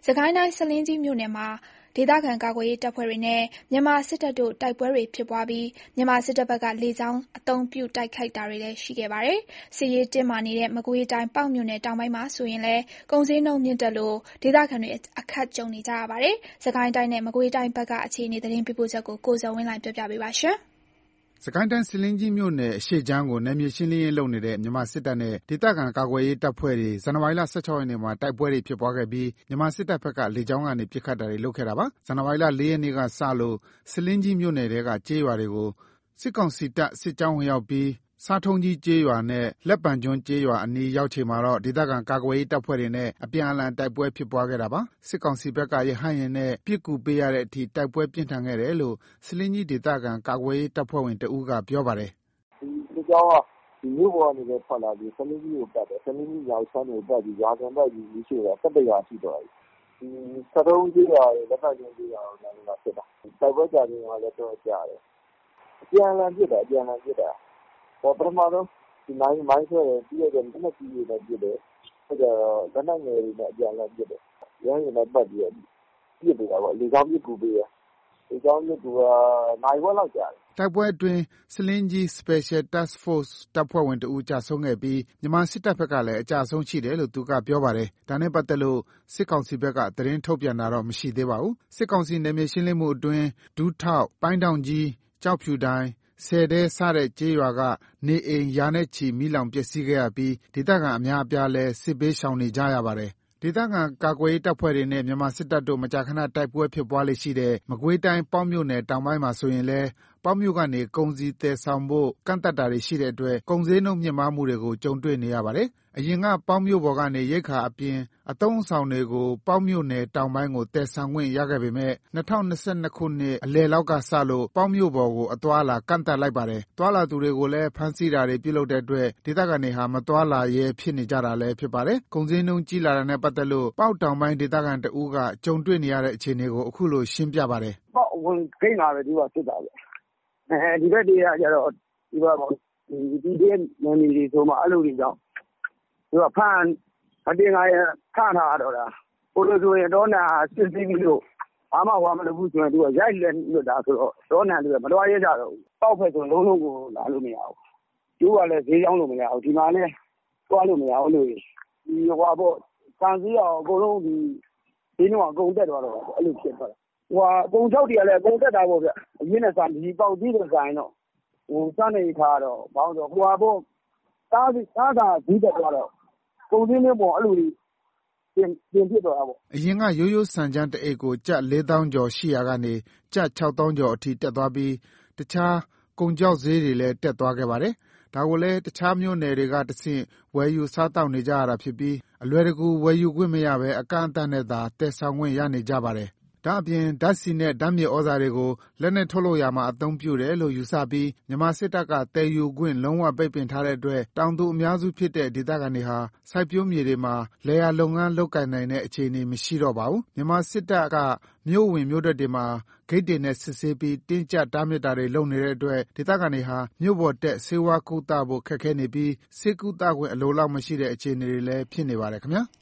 စစ်ကိုင်းတိုင်းဆားလင်းကြီးမြို့နယ်မှာဒေသခံကာကွယ်ရေးတပ်ဖွဲ့တွေနဲ့မြန်မာစစ်တပ်တို့တိုက်ပွဲတွေဖြစ်ပွားပြီးမြန်မာစစ်တပ်ဘက်ကလေကြောင်းအသုံးပြုတိုက်ခိုက်တာတွေလည်းရှိခဲ့ပါတယ်။စစ်ရေးတင်းမာနေတဲ့မကွေးတိုင်းပေါက်မြို့နယ်တောင်ပိုင်းမှာဆိုရင်လည်းကုန်ဈေးနှုန်းမြင့်တက်လို့ဒေသခံတွေအခက်ကြုံနေကြရပါတယ်။စစ်ကိုင်းတိုင်းနဲ့မကွေးတိုင်းဘက်ကအခြေအနေသတင်းပေးပို့ချက်ကိုကိုဇော်ဝင်းလှိုင်ပြောပြပေးပါမယ်။စစ်ကိုင်းတိုင်းဆားလင်းကြီးမြို့နယ်အရှေ့ခြမ်းကိုနယ်မြေရှင်းလင်းရေးလုပ်နေတဲ့မြန်မာစစ်တပ်နဲ့ဒေသခံကာကွယ်ရေးတပ်ဖွဲ့တွေဇန်နဝါရီလ ၁၆ ရက်နေ့မှာတိုက်ပွဲတွေဖြစ်ပွားခဲ့ပြီးမြန်မာစစ်တပ်ဘက်ကလေကြောင်းကနေပစ်ခတ်တာတွေလုပ်ခဲ့တာပါ။ဇန်နဝါရီလ ၄ ရက်နေ့ကစလို့ဆားလင်းကြီးမြို့နယ်ထဲကကျေးရွာတွေကိုစစ်ကောင်စီတပ်စစ်ကြောင်းဝင်ရောက်ပြီးဆားထုံးကြီးကျေးရွာနဲ့လက်ပံကျွန်းကျေးရွာအနီးရောက်ချိန်မှာတော့ဒေသခံကာကွယ်ရေးတပ်ဖွဲ့တွေနဲ့အပြန်အလှန်တိုက်ပွဲဖြစ်ပွားခဲ့တာပါ။စစ်ကောင်စီဘက်ကရဟတ်ယာဉ်နဲ့ပစ်ကူပေးရတဲ့အထိတိုက်ပွဲပြင်းထန်ခဲ့တယ်လို့ဆားလင်းကြီးဒေသခံကာကွယ်ရေးတပ်ဖွဲ့ဝင်တဦးကပြောပါတယ်။ဒီစစ်ကြောင်းကမြို့ပေါ်ကနေလည်းထွက်လာပြီးဆားလင်းကြီးကိုပတ်တယ်။ဆားလင်းကြီးရွာချမ်းကိုပတ်ပြီးရွာကန်ပတ်ပြီးမီးရှို့တာ17ရွာရှိသွားပြီ။ဒီဆားထုံးကျေးရွာရဲ့လက်ပံကျွန်းကျေးရွာကိုလာဖြစ်တာ။တိုက်ပွဲကြာချိန်ကလည်းတော့ကြာတယ်။အပြန်အလှန်ပစ်တာပထမဆုံးဒီမိုင်းဆွဲတယ်ပြီးတော့လက်နက်ကြီးတွေနဲ့ပစ်တယ်။အဲ့တော့လက်နက်ငယ်တွေနဲ့အပြန်အလှန်ပစ်တယ်။ရဟတ်ယာဉ်နဲ့ပတ်ပြီးပစ်နေတာပေါ့လေကြောင်းပစ်ကူပေးတယ်။လေကြောင်းပစ်ကူကနိုင်ဝက်လောက်ကြာတယ်။တိုက်ပွဲအတွင်းဆားလင်းကြီး Special Task Force တပ်ဖွဲ့ဝင်တဦးကျဆုံးခဲ့ပြီးမြန်မာစစ်တပ်ဘက်ကလည်းအကျအဆုံးရှိတယ်လို့သူကပြောပါတယ်။ဒါနဲ့ပတ်သက်လို့စစ်ကောင်စီဘက်ကသတင်းထုတ်ပြန်တာတော့မရှိသေးပါဘူး။စစ်ကောင်စီနယ်မြေရှင်းလင်းမှုအတွင်းဒူးထောက်၊ပန်းတောင်ကြီး၊ကျောက်ဖြူတိုင်၊ဆည်တဲစတဲ့ကျေးရွာကနေအိမ်ရာနဲ့ချီမီးလောင်ပျက်စီးခဲ့ရပြီးဒေသခံအများအပြားလည်းစစ်ဘေးရှောင်နေကြရပါတယ်။ဒေသခံကာကွယ်ရေးတပ်ဖွဲ့တွေနဲ့မြန်မာစစ်တပ်တို့မကြာခဏတိုက်ပွဲဖြစ်ပွားလေ့ရှိတဲ့မကွေးတိုင်းပေါက်မြို့နယ်တောင်ပိုင်းမှာဆိုရင်လည်းပေါက်မြို့ကနေကုန်စည်သယ်ဆောင်ဖို့ကန့်သတ်တာတွေရှိတဲ့အတွက်ကုန်ဈေးနှုန်းမြင့်မားမှုတွေကိုကြုံတွေ့နေရပါတယ်။အရင်ကပေါက်မြို့ပေါ်ကနေရိက္ခာအပြင်အသုံးအဆောင်တွေကိုပေါက်မြို့နယ်တောင်ပိုင်းကိုသယ်ဆောင်ခွင့်ရခဲ့ပေမယ့်၂၀၂၂ ခုနှစ်အလယ်လောက်ကစလို့ပေါက်မြို့ပေါ်ကိုအသွားအလာကန့်သတ်လိုက်ပါတယ်။သွားလာသူတွေကိုလည်းဖမ်းဆီးတာတွေပြုလုပ်တဲ့အတွက်ဒေသခံတွေဟာမသွားလာရဲဖြစ်နေကြတာလည်းဖြစ်ပါတယ်။ကုန်ဈေးနှုန်းကြီးလာတာနဲ့ပတ်သက်လို့ပေါက်တောင်ပိုင်းဒေသခံတဦးကကြုံတွေ့နေရတဲ့အခြေအနေကိုအခုလိုရှင်းပြပါတယ်။ပေါက်ဝင်ခိန်းလာတယ်သူကစစ်တာပဲ။ဒီဘက်တွေကကျတော့ဒီဘက်ဒီနယ်မြေတွေဆိုမှအဲ့လိုတွေကြောင့်သူကဖမ်းအတင်းငါရခန့်ထားတော့တာဟိုလိုဆိုရင်တော့နာစစ်ပြီးလို့ဘာမှမလုပ်ဘူးဆိုရင်သူကရိုက်လက်လွတ်တာဆိုတော့တော့နာတွေမတော်ရကြတော့ဘူး။ပေါက်ဖက်ဆိုလုံးလုံးကိုလာလို့မရဘူး။ကျိုးကလည်းဈေးကြောင်းလို့မရဘူး။ဒီမှာလည်းသွားလို့မရဘူးလို့ဒီဟွာပေါ့စံစည်းအောင်အကုန်လုံးဒီဈေးနှုန်းအကုန်တက်သွားတော့အဲ့လိုဖြစ်သွားတာ။အကုန်ချုပ်တွေကလည်းအကုန်တက်တာပေါ့ဗျ။အရင်ကစားဒီပေါက်သေးတဲ့ဆိုင်တော့စနေထားတော့ဘာလို့ဆိုဟွာပေါ့စားတာဈေးတက်သွားတော့ကုန်စည်မျိုးပေါ့အဲ့လိုပြင်ဖြစ်သွားတာပေါ့အရင်ကရိုးရိုးဆန်ချမ်းတအိတ်ကိုကျပ်4000ကျော်ရှိရာကနေကျပ်6000ကျော်အထိတက်သွားပြီးတခြားကုန်ကြောက်ဈေးတွေလည်းတက်သွားခဲ့ပါတယ်။ဒါကိုလည်းတခြားမြို့နယ်တွေကတဆင့်ဝယ်ယူစားတောက်နေကြရတာဖြစ်ပြီးအလွယ်တကူဝယ်ယူခွင့်မရဘဲအကန့်အသတ်နဲ့သာသယ်ဆောင်ခွင့်ရနေကြပါတယ်။ဒါ့အပြင်ဓာတ်ဆီနဲ့ဓာတ်မြေဩဇာတွေကိုလက်နက်ထုတ်လုပ်ရာမှာအသုံးပြုတယ်လို့ယူဆပြီးမြန်မာစစ်တပ်ကသယ်ယူခွင့်လုံးဝပိတ်ပင်ထားတဲ့အတွက်တောင်သူအများစုဖြစ်တဲ့ဒေသခံတွေဟာစိုက်ပျိုးမြေတွေမှာလယ်ယာလုပ်ငန်းလုပ်ကိုင်နိုင်တဲ့အခြေအနေမရှိတော့ပါဘူး။မြန်မာစစ်တပ်ကမြို့ဝင်မြို့ထွက်တွေမှာဂိတ်တွေနဲ့စစ်ဆေးပြီးတင်းကြပ်တားမြစ်တာတွေလုပ်နေတဲ့အတွက်ဒေသခံတွေဟာမြို့ပေါ်တက်ဆေးဝါးကုသဖို့ခက်ခဲနေပြီးဆေးကုသခွင့်အလုံအလောက်မရှိတဲ့အခြေအနေတွေလည်းဖြစ်နေပါတယ်ခင်ဗျာ။